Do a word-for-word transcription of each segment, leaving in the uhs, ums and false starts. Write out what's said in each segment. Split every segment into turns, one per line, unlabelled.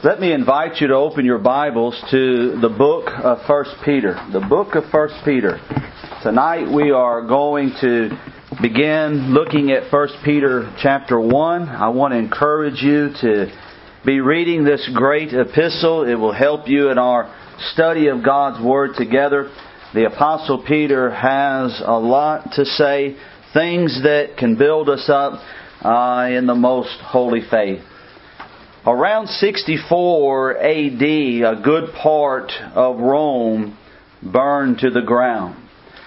Let me invite you to open your Bibles to the book of First Peter. The book of First Peter. Tonight we are going to begin looking at First Peter chapter one. I want to encourage you to be reading this great epistle. It will help you in our study of God's Word together. The Apostle Peter has a lot to say, things that can build us up uh, in the most holy faith. Around sixty-four A D, a good part of Rome burned to the ground.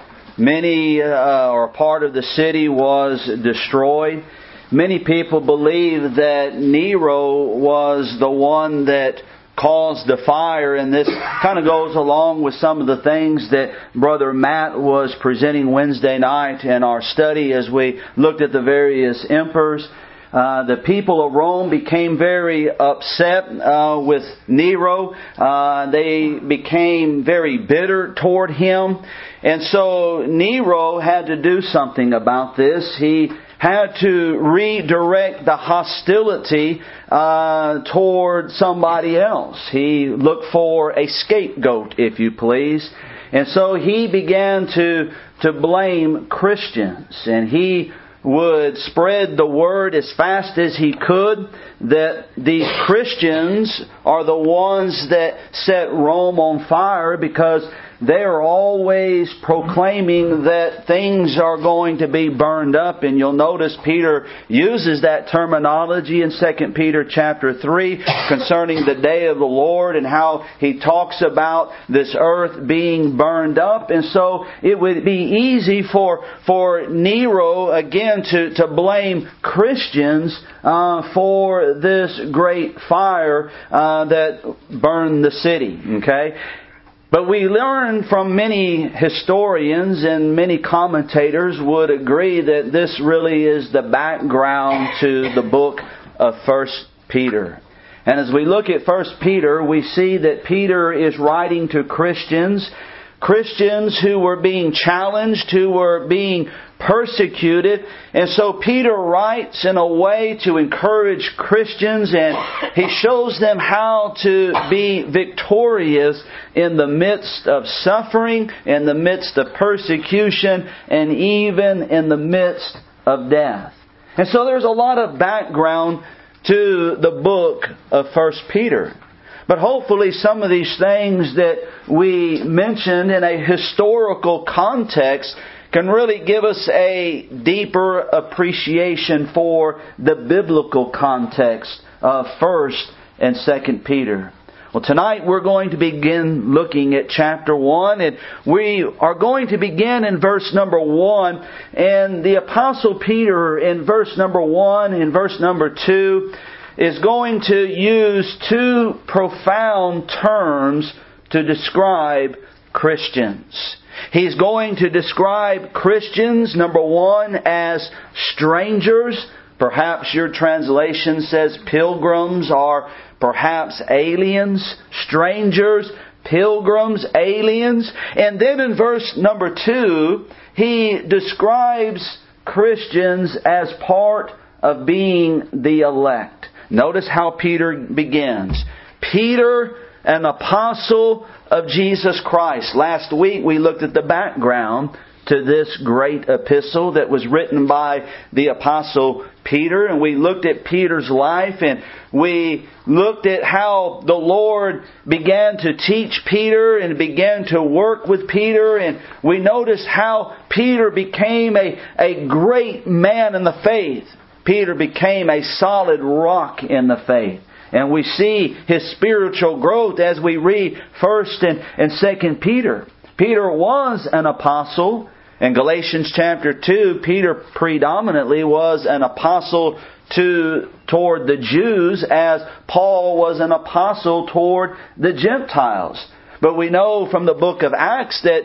Many, uh, or part of the city was destroyed. Many people believe that Nero was the one that caused the fire, and this kind of goes along with some of the things that Brother Matt was presenting Wednesday night in our study as we looked at the various emperors. Uh, the people of Rome became very upset uh, with Nero. Uh, they became very bitter toward him. And so Nero had to do something about this. He had to redirect the hostility uh, toward somebody else. He looked for a scapegoat, if you please. And so he began to, to blame Christians. And he would spread the word as fast as he could that these Christians are the ones that set Rome on fire because they are always proclaiming that things are going to be burned up. And you'll notice Peter uses that terminology in Second Peter chapter three concerning the day of the Lord and how he talks about this earth being burned up. And so it would be easy for, for Nero again to, to blame Christians uh, for this great fire uh, that burned the city. Okay? But we learn from many historians and many commentators would agree that this really is the background to the book of First Peter. And as we look at First Peter, we see that Peter is writing to Christians, Christians who were being challenged, who were being persecuted. And so Peter writes in a way to encourage Christians, and he shows them how to be victorious in the midst of suffering, in the midst of persecution, and even in the midst of death. And so there's a lot of background to the book of First Peter. But hopefully some of these things that we mentioned in a historical context can really give us a deeper appreciation for the biblical context of First and Second Peter. Well, tonight we're going to begin looking at chapter one, and we are going to begin in verse number one. And the Apostle Peter in verse number one and verse number two is going to use two profound terms to describe Christians. He's going to describe Christians, number one, as strangers. Perhaps your translation says pilgrims, or perhaps aliens. Strangers, pilgrims, aliens. And then in verse number two, he describes Christians as part of being the elect. Notice how Peter begins. Peter, an apostle of Jesus Christ. Last week we looked at the background to this great epistle that was written by the Apostle Peter. And we looked at Peter's life, and we looked at how the Lord began to teach Peter and began to work with Peter. And we noticed how Peter became a, a great man in the faith. Peter became a solid rock in the faith. And we see his spiritual growth as we read First and, and Second Peter. Peter was an apostle. In Galatians chapter two, Peter predominantly was an apostle to toward the Jews, as Paul was an apostle toward the Gentiles. But we know from the book of Acts that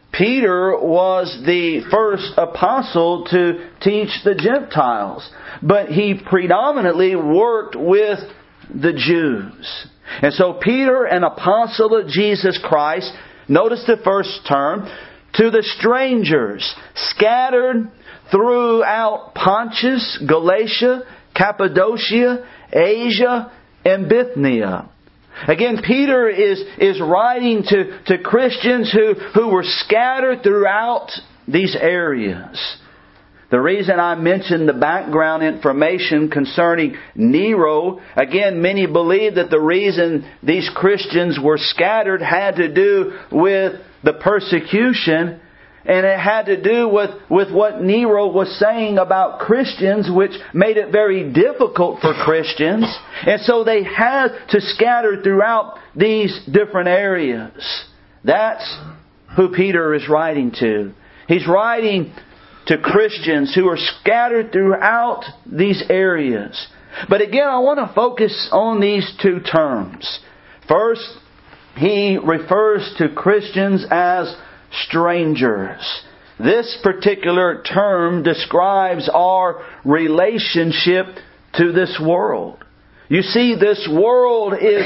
Peter was the first apostle to teach the Gentiles. But he predominantly worked with the Jews. And so Peter, an apostle of Jesus Christ, notice the first term, to the strangers scattered throughout Pontus, Galatia, Cappadocia, Asia, and Bithynia. Again, Peter is, is writing to, to Christians who, who were scattered throughout these areas. The reason I mentioned the background information concerning Nero, again, many believe that the reason these Christians were scattered had to do with the persecution, and it had to do with, with what Nero was saying about Christians, which made it very difficult for Christians. And so they had to scatter throughout these different areas. That's who Peter is writing to. He's writing to Christians who are scattered throughout these areas. But again, I want to focus on these two terms. First, he refers to Christians as strangers. This particular term describes our relationship to this world. You see, this world is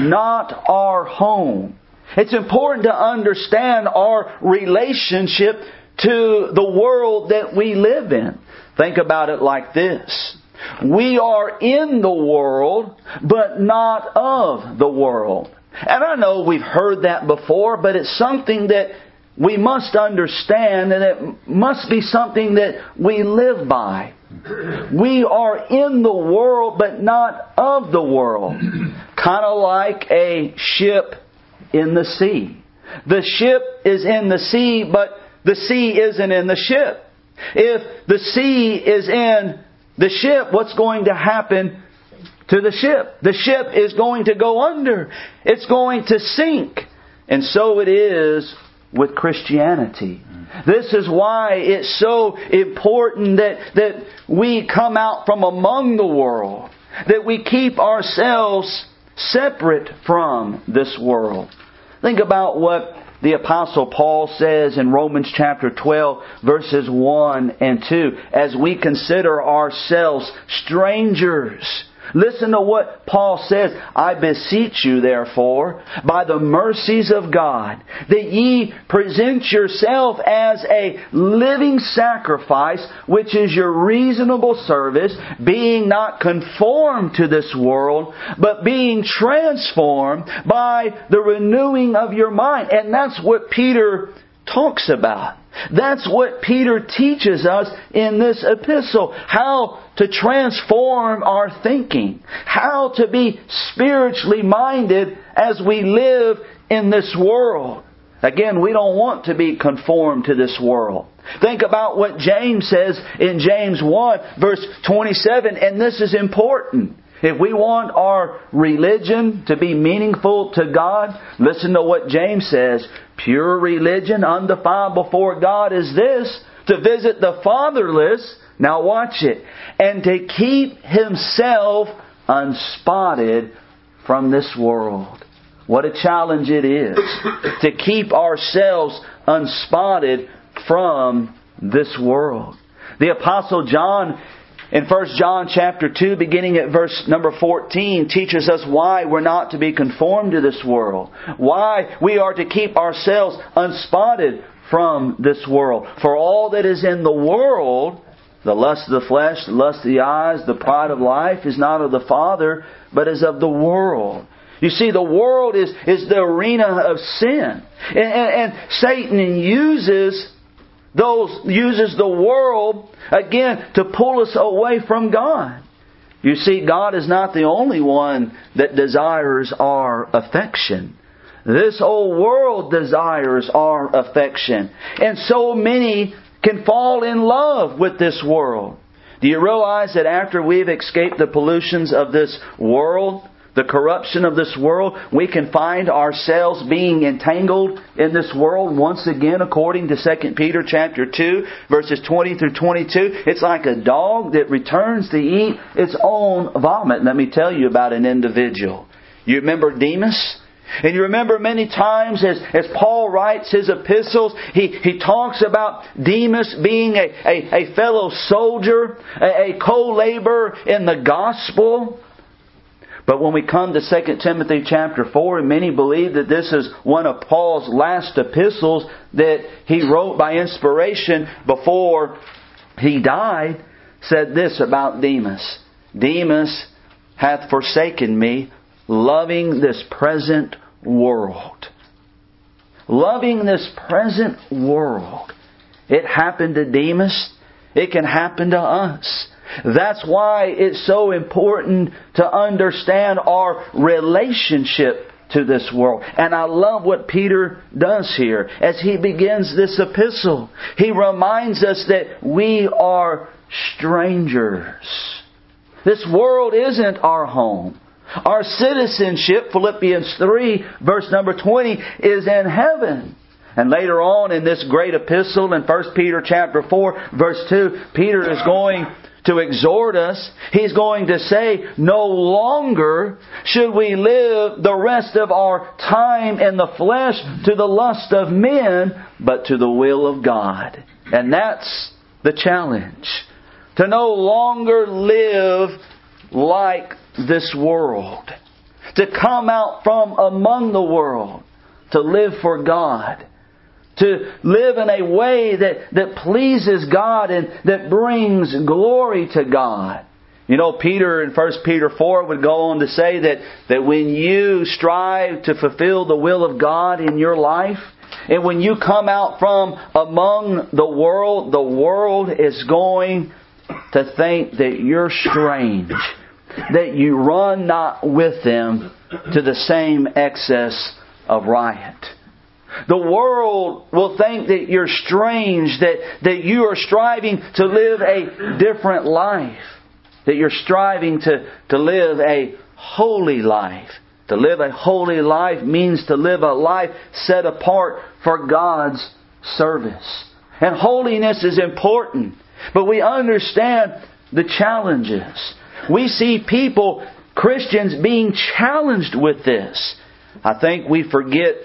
not our home. It's important to understand our relationship to the world that we live in. Think about it like this. We are in the world, but not of the world. And I know we've heard that before, but it's something that we must understand, and it must be something that we live by. We are in the world, but not of the world. Kind of like a ship in the sea. The ship is in the sea, but the sea isn't in the ship. If the sea is in the ship, what's going to happen to the ship? The ship is going to go under. It's going to sink. And so it is with Christianity. This is why it's so important that, that we come out from among the world. That we keep ourselves separate from this world. Think about what the Apostle Paul says in Romans chapter twelve, verses one and two. As we consider ourselves strangers. Listen to what Paul says. I beseech you, therefore, by the mercies of God, that ye present yourself as a living sacrifice, which is your reasonable service, being not conformed to this world, but being transformed by the renewing of your mind. And that's what Peter talks about. That's what Peter teaches us in this epistle. How to transform our thinking. How to be spiritually minded as we live in this world. Again, we don't want to be conformed to this world. Think about what James says in James one, verse twenty-seven, and this is important. If we want our religion to be meaningful to God, listen to what James says. Pure religion, undefiled before God is this, to visit the fatherless, now watch it, and to keep himself unspotted from this world. What a challenge it is to keep ourselves unspotted from this world. The Apostle John in First John chapter two, beginning at verse number fourteen, teaches us why we're not to be conformed to this world. Why we are to keep ourselves unspotted from this world. For all that is in the world, the lust of the flesh, the lust of the eyes, the pride of life, is not of the Father, but is of the world. You see, the world is, is the arena of sin. And, and, and Satan uses those uses the world, again, to pull us away from God. You see, God is not the only one that desires our affection. This whole world desires our affection. And so many can fall in love with this world. Do you realize that after we've escaped the pollutions of this world, the corruption of this world, we can find ourselves being entangled in this world once again, according to Second Peter chapter two, verses twenty through twenty-two. It's like a dog that returns to eat its own vomit. Let me tell you about an individual. You remember Demas? And you remember many times as, as Paul writes his epistles, he, he talks about Demas being a, a, a fellow soldier, a, a co-laborer in the gospel. But when we come to Second Timothy chapter four, and many believe that this is one of Paul's last epistles that he wrote by inspiration before he died, said this about Demas. Demas hath forsaken me loving this present world. Loving this present world. It happened to Demas. It can happen to us. That's why it's so important to understand our relationship to this world. And I love what Peter does here as he begins this epistle. He reminds us that we are strangers. This world isn't our home. Our citizenship, Philippians three, verse number twenty, is in heaven. And later on in this great epistle in First Peter chapter four, verse two, Peter is going to exhort us. He's going to say, no longer should we live the rest of our time in the flesh to the lust of men, but to the will of God. And that's the challenge. To no longer live like this world. To come out from among the world. To live for God. To live in a way that, that pleases God and that brings glory to God. You know, Peter in First Peter four would go on to say that, that when you strive to fulfill the will of God in your life, and when you come out from among the world, the world is going to think that you're strange. That you run not with them to the same excess of riot. The world will think that you're strange, that, that you are striving to live a different life. That you're striving to, to live a holy life. To live a holy life means to live a life set apart for God's service. And holiness is important. But we understand the challenges. We see people, Christians, being challenged with this. I think we forget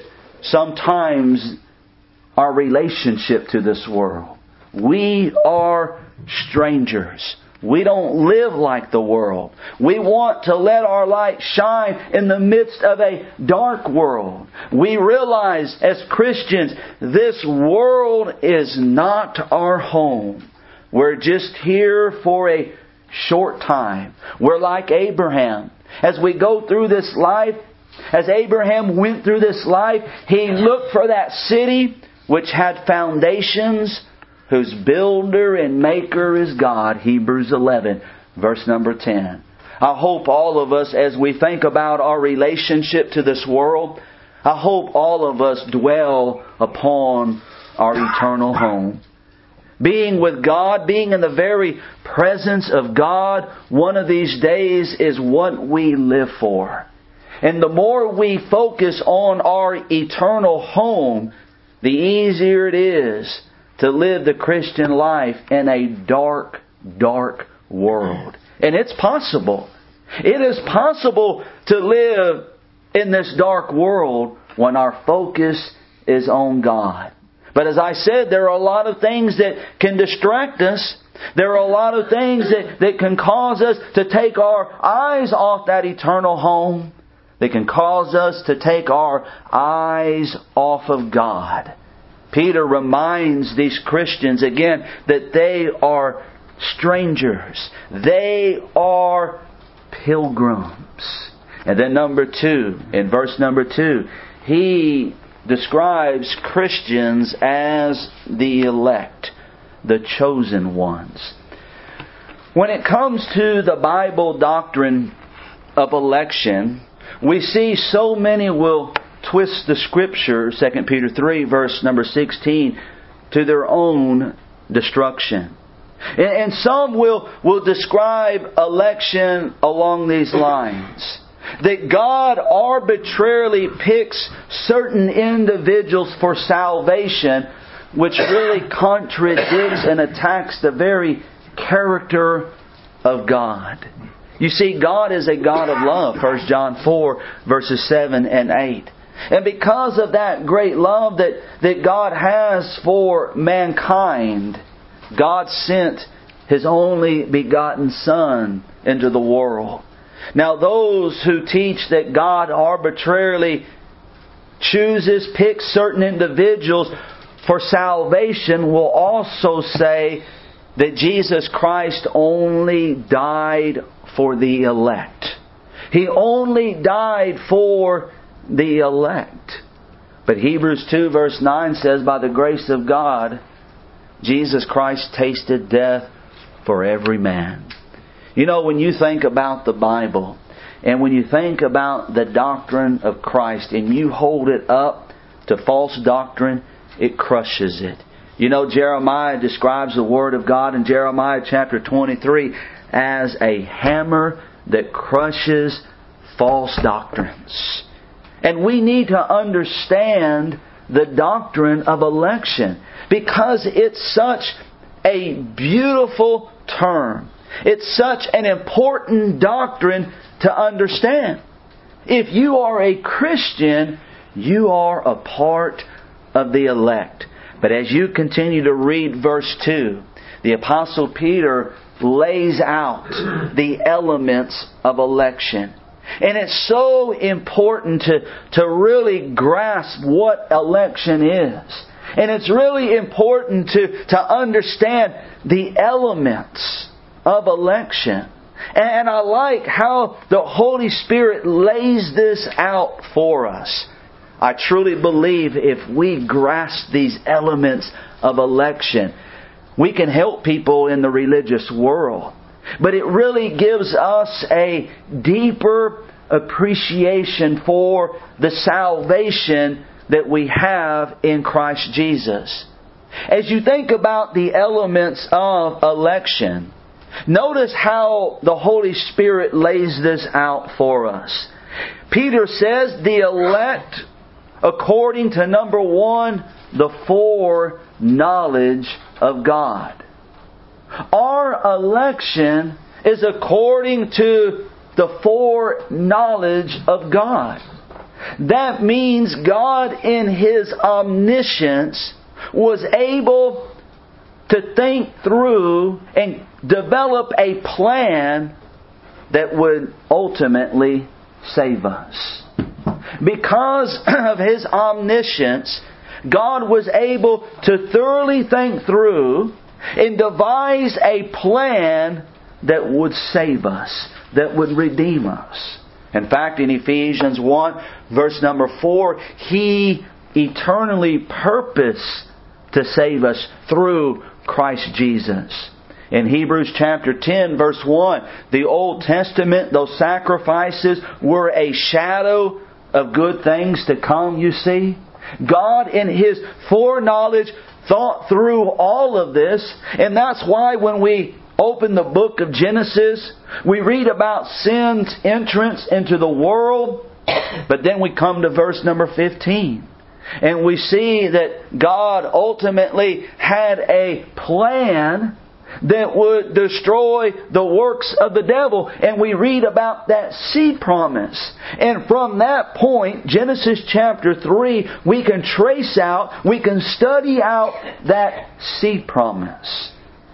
sometimes our relationship to this world. We are strangers. We don't live like the world. We want to let our light shine in the midst of a dark world. We realize as Christians, this world is not our home. We're just here for a short time. We're like Abraham. As we go through this life, as Abraham went through this life, he looked for that city which had foundations, whose builder and maker is God. Hebrews eleven, verse number ten. I hope all of us, as we think about our relationship to this world, I hope all of us dwell upon our eternal home. Being with God, being in the very presence of God, one of these days is what we live for. And the more we focus on our eternal home, the easier it is to live the Christian life in a dark, dark world. And it's possible. It is possible to live in this dark world when our focus is on God. But as I said, there are a lot of things that can distract us. There are a lot of things that, that can cause us to take our eyes off that eternal home. They can cause us to take our eyes off of God. Peter reminds these Christians again that they are strangers. They are pilgrims. And then number two, in verse number two, he describes Christians as the elect, the chosen ones. When it comes to the Bible doctrine of election, we see so many will twist the Scripture, Second Peter three, verse number sixteen, to their own destruction. And some will, will describe election along these lines. That God arbitrarily picks certain individuals for salvation, which really contradicts and attacks the very character of God. You see, God is a God of love, First John four, verses seven and eight. And because of that great love that, that God has for mankind, God sent His only begotten Son into the world. Now those who teach that God arbitrarily chooses, picks certain individuals for salvation will also say that Jesus Christ only died for the elect. He only died for the elect. But Hebrews two verse nine says, by the grace of God, Jesus Christ tasted death for every man. You know, when you think about the Bible, and when you think about the doctrine of Christ, and you hold it up to false doctrine, it crushes it. You know, Jeremiah describes the Word of God in Jeremiah chapter twenty-three as a hammer that crushes false doctrines. And we need to understand the doctrine of election, because it's such a beautiful term. It's such an important doctrine to understand. If you are a Christian, you are a part of the elect. But as you continue to read verse two, the Apostle Peter lays out the elements of election. And it's so important to, to really grasp what election is. And it's really important to, to understand the elements of election. And I like how the Holy Spirit lays this out for us. I truly believe if we grasp these elements of election, we can help people in the religious world. But it really gives us a deeper appreciation for the salvation that we have in Christ Jesus. As you think about the elements of election, notice how the Holy Spirit lays this out for us. Peter says the elect, according to number one, the foreknowledge of God. Our election is according to the foreknowledge of God. That means God in His omniscience was able to think through and develop a plan that would ultimately save us. Because of His omniscience, God was able to thoroughly think through and devise a plan that would save us, that would redeem us. In fact, in Ephesians one, verse number four, He eternally purposed to save us through Christ Jesus. In Hebrews chapter ten, verse one, the Old Testament, those sacrifices were a shadow of good things to come, you see. God in His foreknowledge thought through all of this, and that's why when we open the book of Genesis, we read about sin's entrance into the world, but then we come to verse number fifteen. And we see that God ultimately had a plan that would destroy the works of the devil. And we read about that seed promise. And from that point, Genesis chapter three, we can trace out, we can study out that seed promise.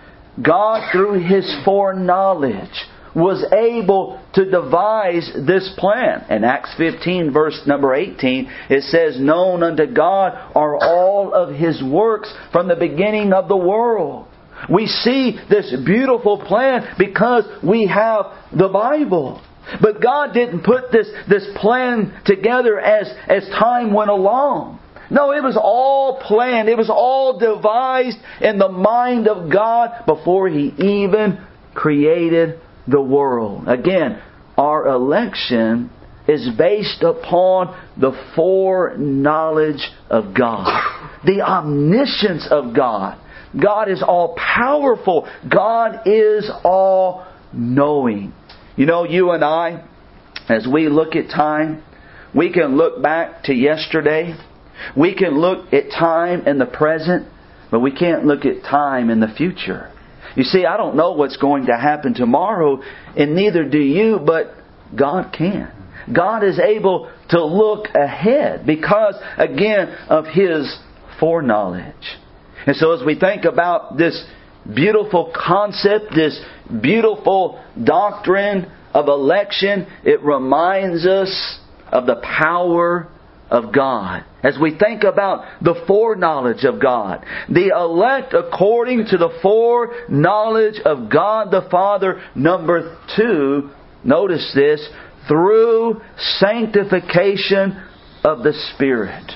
God, through His foreknowledge, was able to devise this plan. In Acts fifteen, verse number eighteen, it says, known unto God are all of His works from the beginning of the world. We see this beautiful plan because we have the Bible. But God didn't put this, this plan together as, as time went along. No, it was all planned. It was all devised in the mind of God before He even created the world. Again, our election is based upon the foreknowledge of God. The omniscience of God. God is all powerful. God is all knowing. You know, you and I, as we look at time, we can look back to yesterday. We can look at time in the present, but we can't look at time in the future. You see, I don't know what's going to happen tomorrow, and neither do you, but God can. God is able to look ahead because, again, of His foreknowledge. And so as we think about this beautiful concept, this beautiful doctrine of election, it reminds us of the power of God. As we think about the foreknowledge of God, the elect according to the foreknowledge of God the Father. Number two, notice this, through sanctification of the Spirit.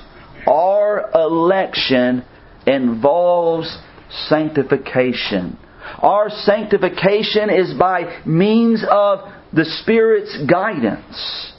Our election involves sanctification. Our sanctification is by means of the Spirit's guidance.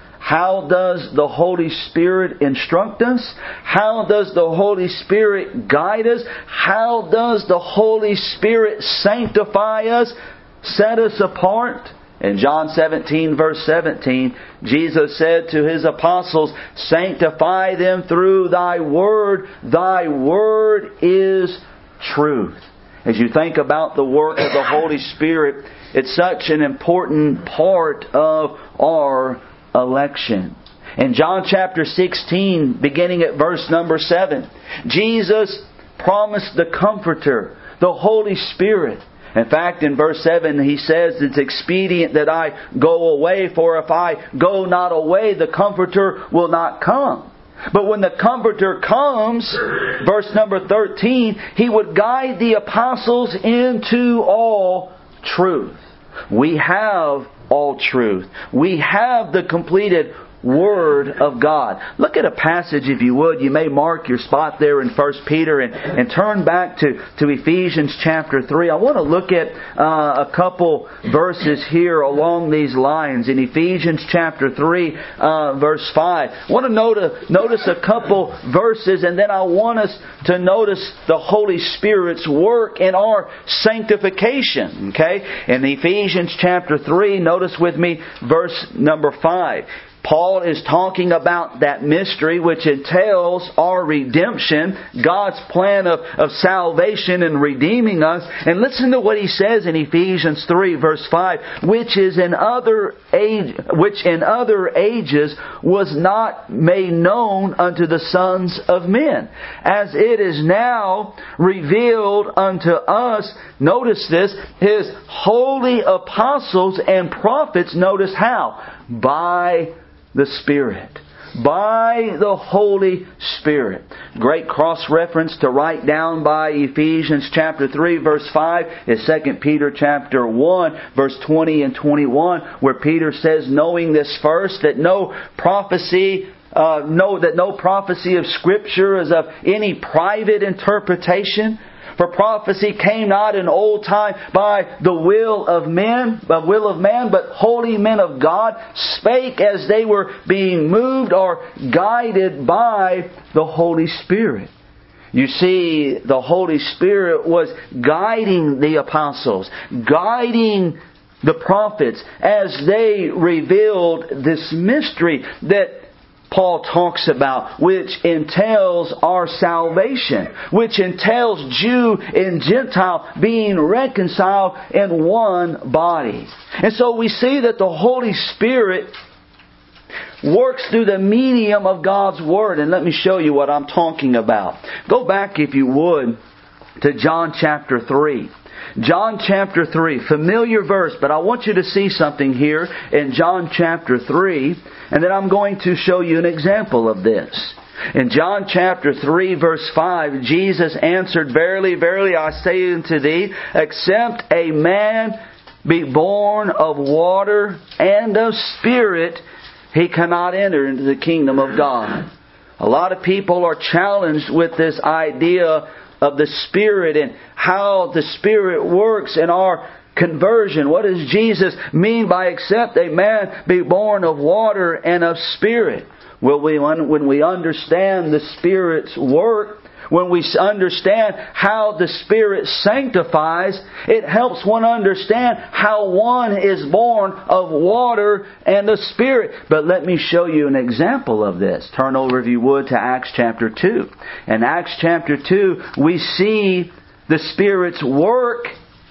How does the Holy Spirit instruct us? How does the Holy Spirit guide us? How does the Holy Spirit sanctify us, set us apart? In John seventeen, verse seventeen, Jesus said to His apostles, "Sanctify them through Thy Word. Thy Word is truth." As you think about the work of the Holy Spirit, it's such an important part of our election. In John chapter sixteen, beginning at verse number seven, Jesus promised the Comforter, the Holy Spirit. In fact, in verse seven, He says, "It's expedient that I go away, for if I go not away, the Comforter will not come. But when the Comforter comes," verse number thirteen, "He would guide the apostles into all truth." We have all truth. We have the completed Word of God. Look at a passage, if you would. You may mark your spot there in First Peter and, and turn back to, to Ephesians chapter three. I want to look at uh, a couple verses here along these lines. In Ephesians chapter three, uh, verse five. I want to note a, notice a couple verses, and then I want us to notice the Holy Spirit's work in our sanctification. Okay? In Ephesians chapter three, notice with me verse number five. Paul is talking about that mystery which entails our redemption, God's plan of, of salvation and redeeming us. And listen to what he says in Ephesians three, verse five, which is in other age, which in other ages was not made known unto the sons of men, as it is now revealed unto us. Notice this, His holy apostles and prophets. Notice how? By the Spirit. By the Holy Spirit. Great cross-reference to write down by Ephesians chapter three, verse five is Second Peter chapter one, verse twenty and twenty-one, where Peter says, knowing this first, that no prophecy uh, know that no prophecy of Scripture is of any private interpretation. For prophecy came not in old time by the will of men, by will of man, but holy men of God spake as they were being moved or guided by the Holy Spirit. You see, the Holy Spirit was guiding the apostles, guiding the prophets as they revealed this mystery that Paul talks about, which entails our salvation, which entails Jew and Gentile being reconciled in one body. And so we see that the Holy Spirit works through the medium of God's Word. And let me show you what I'm talking about. Go back, if you would, to John chapter three. John chapter three, familiar verse, but I want you to see something here in John chapter three, and then I'm going to show you an example of this. In John chapter three, verse five, Jesus answered, Verily, verily, I say unto thee, except a man be born of water and of Spirit, he cannot enter into the kingdom of God. A lot of people are challenged with this idea of the Spirit and how the Spirit works in our conversion. What does Jesus mean by except a man be born of water and of Spirit? Well, we, when we understand the Spirit's work, when we understand how the Spirit sanctifies, it helps one understand how one is born of water and of Spirit. But let me show you an example of this. Turn over, if you would, to Acts chapter two. In Acts chapter two, we see the Spirit's work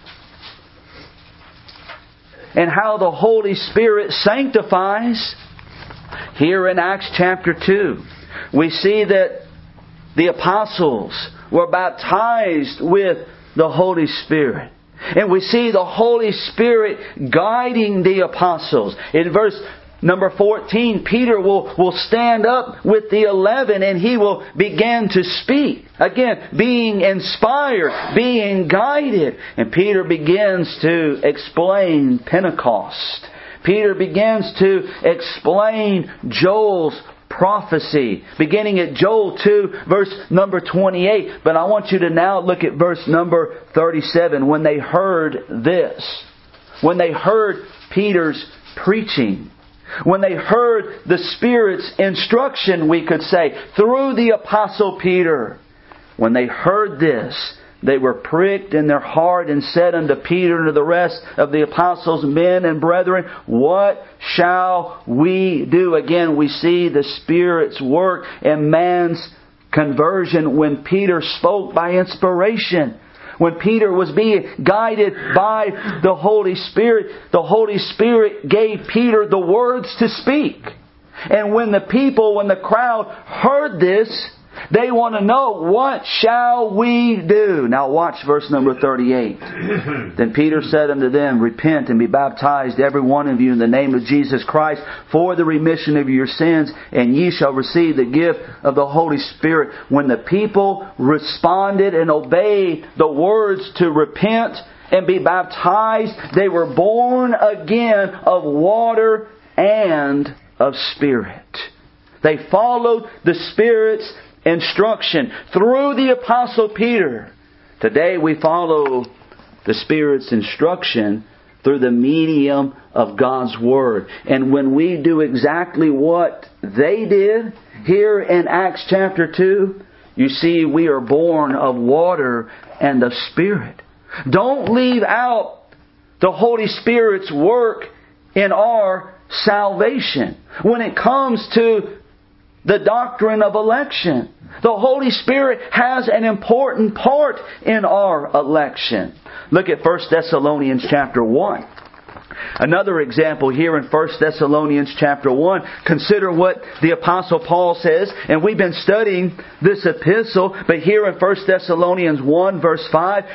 and how the Holy Spirit sanctifies. Here in Acts chapter two, we see that the apostles were baptized with the Holy Spirit. And we see the Holy Spirit guiding the apostles. In verse number fourteen, Peter will, will stand up with the eleven and he will begin to speak. Again, being inspired, being guided. And Peter begins to explain Pentecost. Peter begins to explain Joel's prophecy, beginning at Joel two, verse number twenty-eight. But I want you to now look at verse number thirty-seven. When they heard this, when they heard Peter's preaching, when they heard the Spirit's instruction, we could say, through the Apostle Peter, when they heard this, they were pricked in their heart and said unto Peter and to the rest of the apostles, men and brethren, what shall we do? Again, we see the Spirit's work and man's conversion when Peter spoke by inspiration. When Peter was being guided by the Holy Spirit, the Holy Spirit gave Peter the words to speak. And when the people, when the crowd heard this, they want to know, what shall we do? Now watch verse number thirty-eight. Then Peter said unto them, repent and be baptized every one of you in the name of Jesus Christ for the remission of your sins, and ye shall receive the gift of the Holy Spirit. When the people responded and obeyed the words to repent and be baptized, they were born again of water and of Spirit. They followed the Spirit's instruction through the Apostle Peter. Today we follow the Spirit's instruction through the medium of God's Word. And when we do exactly what they did here in Acts chapter two, you see we are born of water and of Spirit. Don't leave out the Holy Spirit's work in our salvation. When it comes to the doctrine of election, the Holy Spirit has an important part in our election. Look at First Thessalonians chapter one. Another example here in First Thessalonians chapter one. Consider what the Apostle Paul says. And we've been studying this epistle. But here in First Thessalonians one verse five,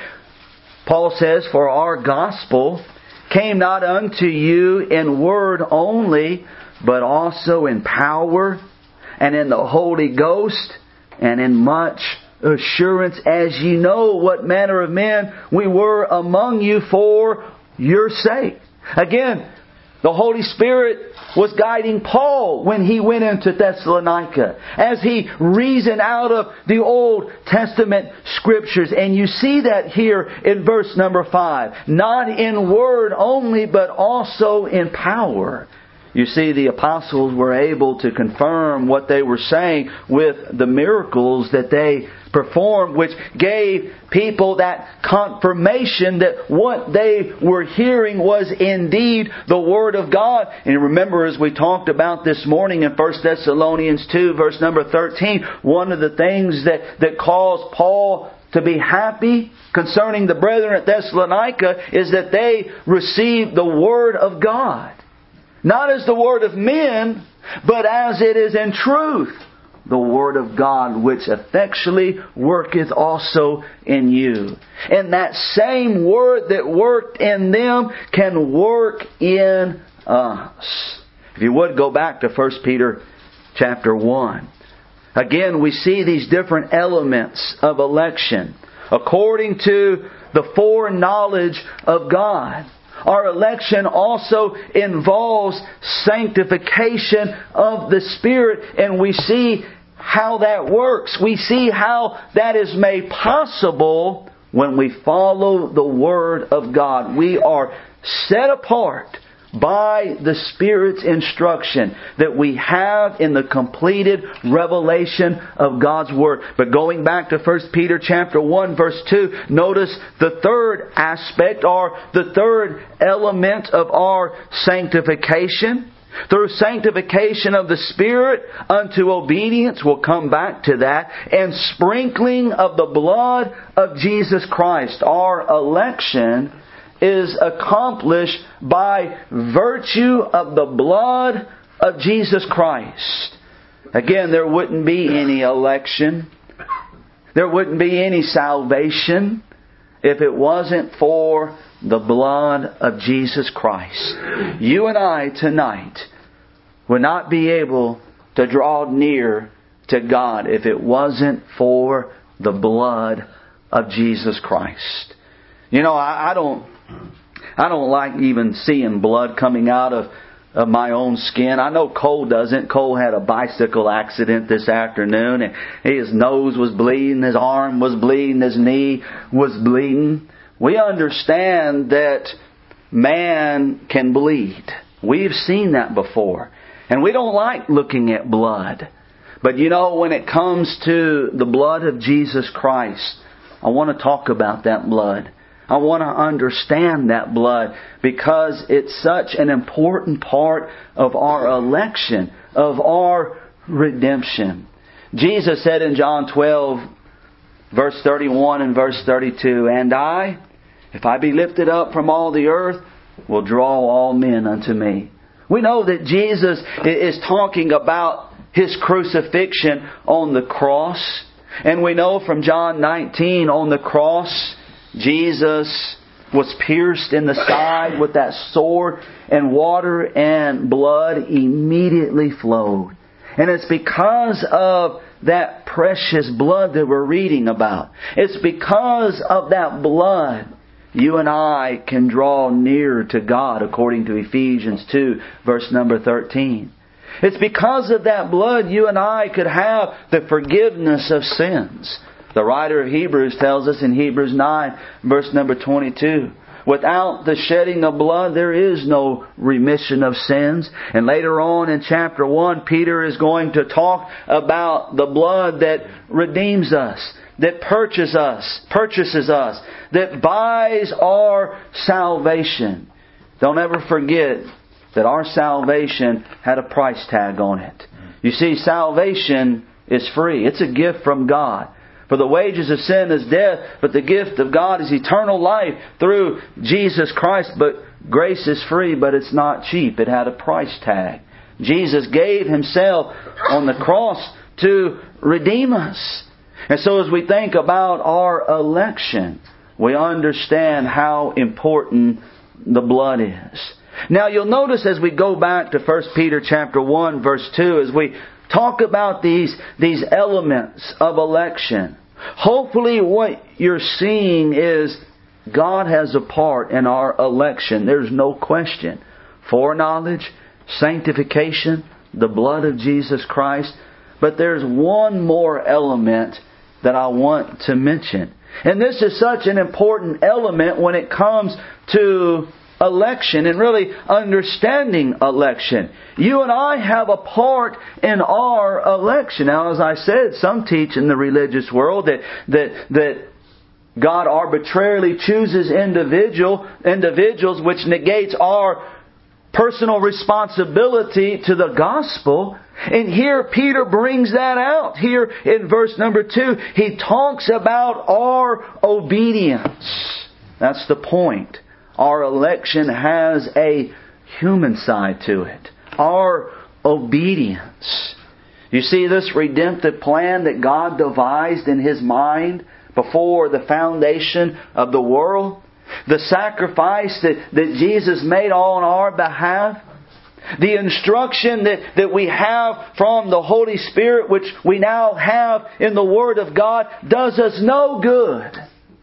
Paul says, for our gospel came not unto you in word only, but also in power and in the Holy Ghost, and in much assurance, as ye know what manner of men we were among you for your sake. Again, the Holy Spirit was guiding Paul when he went into Thessalonica, as he reasoned out of the Old Testament Scriptures. And you see that here in verse number five. Not in word only, but also in power. You see, the apostles were able to confirm what they were saying with the miracles that they performed, which gave people that confirmation that what they were hearing was indeed the Word of God. And remember, as we talked about this morning in First Thessalonians two, verse number thirteen, one of the things that, that caused Paul to be happy concerning the brethren at Thessalonica is that they received the Word of God. Not as the word of men, but as it is in truth, the Word of God, which effectually worketh also in you. And that same Word that worked in them can work in us. If you would, go back to First Peter chapter one. Again, we see these different elements of election according to the foreknowledge of God. Our election also involves sanctification of the Spirit, and we see how that works. We see how that is made possible when we follow the Word of God. We are set apart by the Spirit's instruction that we have in the completed revelation of God's Word. But going back to First Peter chapter one verse two, notice the third aspect or the third element of our sanctification. Through sanctification of the Spirit unto obedience, we'll come back to that, and sprinkling of the blood of Jesus Christ. Our election is accomplished by virtue of the blood of Jesus Christ. Again, there wouldn't be any election. There wouldn't be any salvation if it wasn't for the blood of Jesus Christ. You and I tonight would not be able to draw near to God if it wasn't for the blood of Jesus Christ. You know, I, I don't I don't like even seeing blood coming out of, of my own skin. I know Cole doesn't. Cole had a bicycle accident this afternoon, and his nose was bleeding, his arm was bleeding, his knee was bleeding. We understand that man can bleed. We've seen that before. And we don't like looking at blood. But you know, when it comes to the blood of Jesus Christ, I want to talk about that blood. I want to understand that blood because it's such an important part of our election, of our redemption. Jesus said in John twelve, verse thirty-one and verse thirty-two, "And I, if I be lifted up from all the earth, will draw all men unto me." We know that Jesus is talking about His crucifixion on the cross. And we know from John nineteen, on the cross, Jesus was pierced in the side with that sword, and water and blood immediately flowed. And it's because of that precious blood that we're reading about. It's because of that blood you and I can draw near to God, according to Ephesians two, verse number thirteen. It's because of that blood you and I could have the forgiveness of sins. The writer of Hebrews tells us in Hebrews nine, verse number twenty-two, without the shedding of blood, there is no remission of sins. And later on in chapter one, Peter is going to talk about the blood that redeems us, that purchases us, purchases us, that buys our salvation. Don't ever forget that our salvation had a price tag on it. You see, salvation is free. It's a gift from God. For the wages of sin is death, but the gift of God is eternal life through Jesus Christ. But grace is free, but it's not cheap. It had a price tag. Jesus gave Himself on the cross to redeem us. And so as we think about our election, we understand how important the blood is. Now you'll notice as we go back to First Peter chapter one, verse two, as we talk about these, these elements of election, hopefully what you're seeing is God has a part in our election. There's no question. Foreknowledge, sanctification, the blood of Jesus Christ. But there's one more element that I want to mention. And this is such an important element when it comes to election and really understanding election. You and I have a part in our election. Now, as I said, some teach in the religious world that that that God arbitrarily chooses individual individuals, which negates our personal responsibility to the gospel. And here Peter brings that out. Here in verse number two, he talks about our obedience. That's the point. Our election has a human side to it. Our obedience. You see, this redemptive plan that God devised in His mind before the foundation of the world, the sacrifice that, that Jesus made on our behalf, the instruction that, that we have from the Holy Spirit, which we now have in the Word of God, does us no good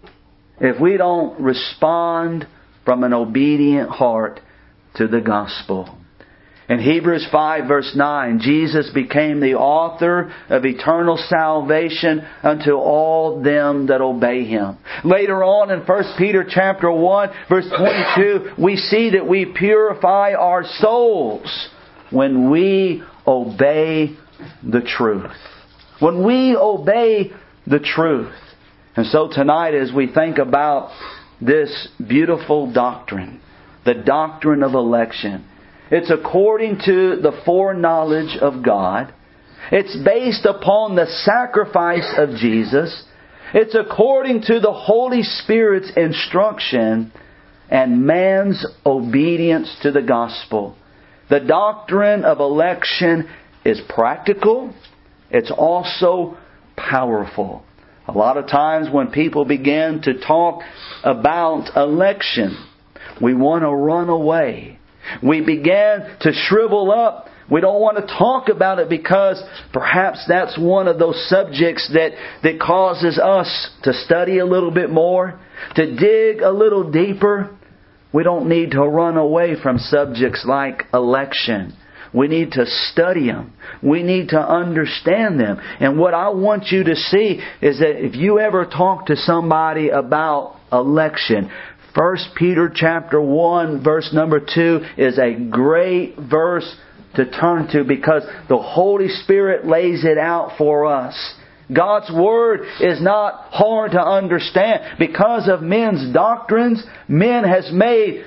if we don't respond from an obedient heart to the gospel. In Hebrews five verse nine, Jesus became the author of eternal salvation unto all them that obey Him. Later on in First Peter chapter one verse twenty-two, we see that we purify our souls when we obey the truth. When we obey the truth. And so tonight as we think about this beautiful doctrine, the doctrine of election, it's according to the foreknowledge of God. It's based upon the sacrifice of Jesus. It's according to the Holy Spirit's instruction and man's obedience to the gospel. The doctrine of election is practical. It's also powerful. A lot of times when people begin to talk about election, we want to run away. We begin to shrivel up. We don't want to talk about it because perhaps that's one of those subjects that, that causes us to study a little bit more, to dig a little deeper. We don't need to run away from subjects like election. We need to study them. We need to understand them. And what I want you to see is that if you ever talk to somebody about election, First Peter chapter one verse number two is a great verse to turn to, because the Holy Spirit lays it out for us. God's Word is not hard to understand. Because of men's doctrines, men has made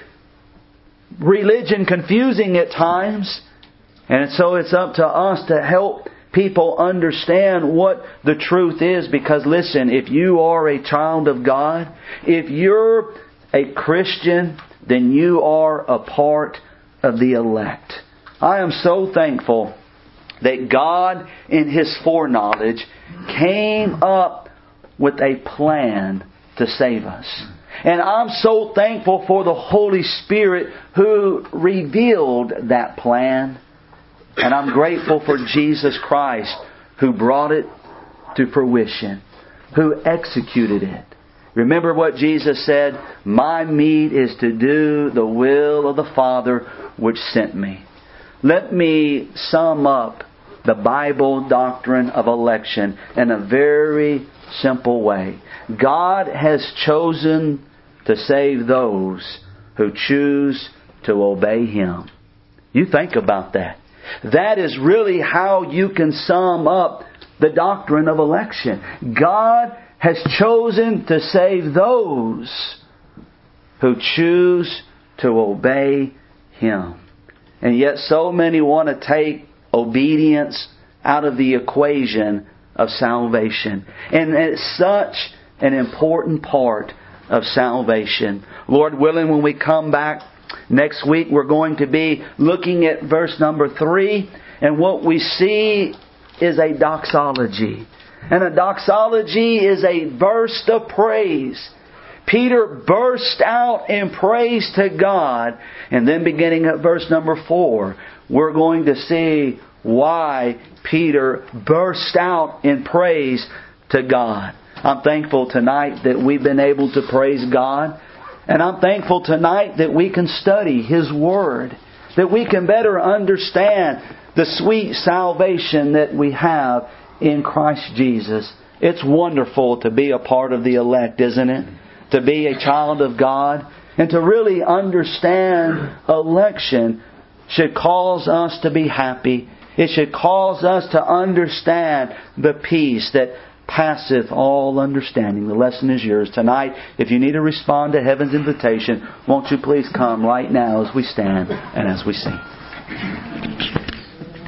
religion confusing at times. And so it's up to us to help people understand what the truth is. Because listen, if you are a child of God, if you're a Christian, then you are a part of the elect. I am so thankful that God, in His foreknowledge, came up with a plan to save us. And I'm so thankful for the Holy Spirit who revealed that plan. And I'm grateful for Jesus Christ who brought it to fruition, who executed it. Remember what Jesus said, "My meat is to do the will of the Father which sent me." Let me sum up the Bible doctrine of election in a very simple way. God has chosen to save those who choose to obey Him. You think about that. That is really how you can sum up the doctrine of election. God has chosen to save those who choose to obey Him. And yet so many want to take obedience out of the equation of salvation. And it's such an important part of salvation. Lord willing, when we come back next week, we're going to be looking at verse number three. And what we see is a doxology. And a doxology is a burst of praise. Peter burst out in praise to God. And then beginning at verse number four, we're going to see why Peter burst out in praise to God. I'm thankful tonight that we've been able to praise God. And I'm thankful tonight that we can study His Word, that we can better understand the sweet salvation that we have in Christ Jesus. It's wonderful to be a part of the elect, isn't it? To be a child of God and to really understand election should cause us to be happy. It should cause us to understand the peace that passeth all understanding. The lesson is yours tonight. If you need to respond to heaven's invitation, won't you please come right now as we stand and as we sing.